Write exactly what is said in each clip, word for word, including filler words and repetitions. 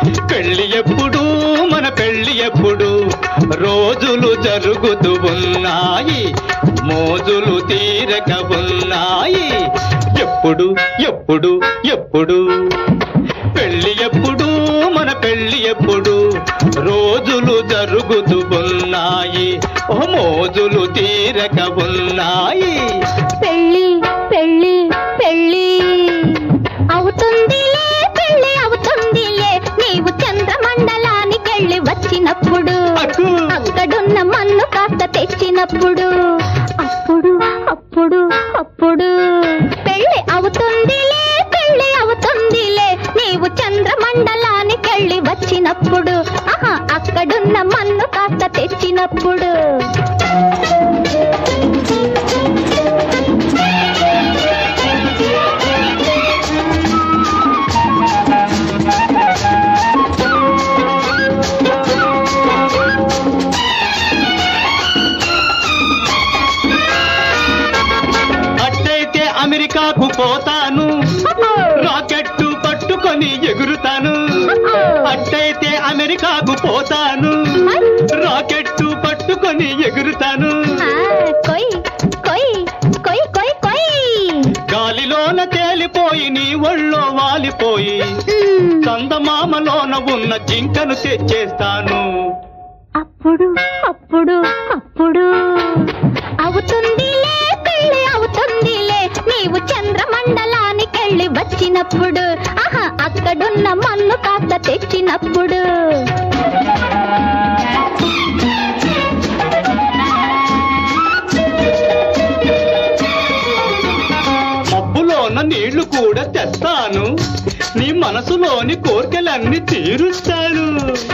పెళ్లి ఎప్పుడు మన పెళ్లి ఎప్పుడు రోజులు జరుగుతూ ఉన్నాయి మోజులు తీరక ఉన్నాయి ఎప్పుడు ఎప్పుడు ఎప్పుడు పెళ్లి ఎప్పుడు మన పెళ్లి ఎప్పుడు రోజులు జరుగుతూ ఉన్నాయి ఓ మోజులు తీరక ఉన్నాయి పెళ్లి పెళ్లి పెళ్లి అవుతుందిలే పెళ్లి అవుతుందిలే నీవు చంద్రమండలానికెళ్ళి వచ్చినప్పుడు అక్కడున్న మన్ను కాస్త తెచ్చినప్పుడు అప్పుడు అప్పుడు అప్పుడు పెళ్లి అవుతుందిలే పెళ్లి అవుతుందిలే నీవు చంద్రమండలానికెళ్ళి వచ్చినప్పుడు ఆహా అక్కడున్న మన్ను కాస్త తెచ్చినప్పుడు అమెరికాకు పోతాను రాకెట్టు పట్టుకొని ఎగురుతాను అట్టయితే అమెరికాకు పోతాను రాకెట్టు పట్టుకొని ఎగురుతాను గాలిలోన తేలిపోయి నీ ఒళ్ళో వాలిపోయి చందమామలోన ఉన్న జింకను తెచ్చేస్తాను అప్పుడు అప్పుడు అప్పుడు అవుతుందిలే పెళ్లి అవుతుందిలే నీవు చంద్రమండలానికెళ్ళి వచ్చినప్పుడు ఆహా అక్కడున్న మన్ను కాస్త తెచ్చినప్పుడు మబ్బులోన నీళ్లు కూడా తెస్తాను నీ మనసులోని కోర్కెలన్నీ తీరుస్తాను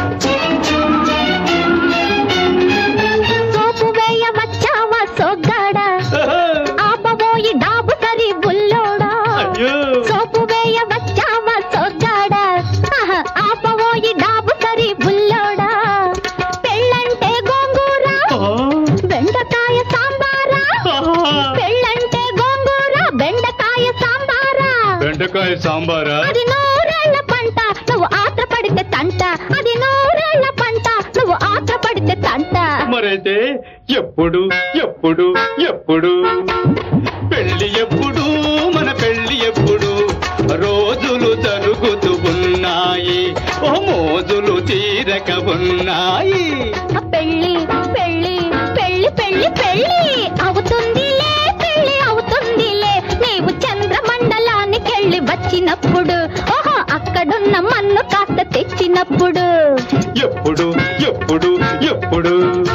సోపు వేయ వచ్చావా సోగ్గాడా ఆపబోయి డాబు సరి బుల్లోడా సోపు వేయ వచ్చావా సోగ్గాడా ఆపబోయి డాబు సరి బుల్లోడా పెళ్ళంటే గోంగూర బెండకాయ సాంబారా పెళ్ళంటే గోంగూర బెండకాయ సాంబారా బెండకాయ సాంబారా అది నూరేళ్ల పంట నువ్వు ఆత్ర పడితే తంట అది నూరేళ్ల పంట నువ్వు ఆత్ర పడితే తంట మరైతే ఎప్పుడు ఎప్పుడు ఎప్పుడు పెళ్లి ఎప్పుడు మన పెళ్లి ఎప్పుడు రోజులు జరుగుతూ ఉన్నాయి ఓ మోజులు తీరక ఉన్నాయి పెళ్లి పెళ్లి పెళ్లి పెళ్లి పెళ్లి అవుతుందిలే పెళ్లి అవుతుందిలే నీవు చంద్రమండలానికెళ్ళి వచ్చినప్పుడు ఓహో అక్కడున్న మన్ను కాస్త తెచ్చినప్పుడు ఎప్పుడు ఎప్పుడు ఎప్పుడు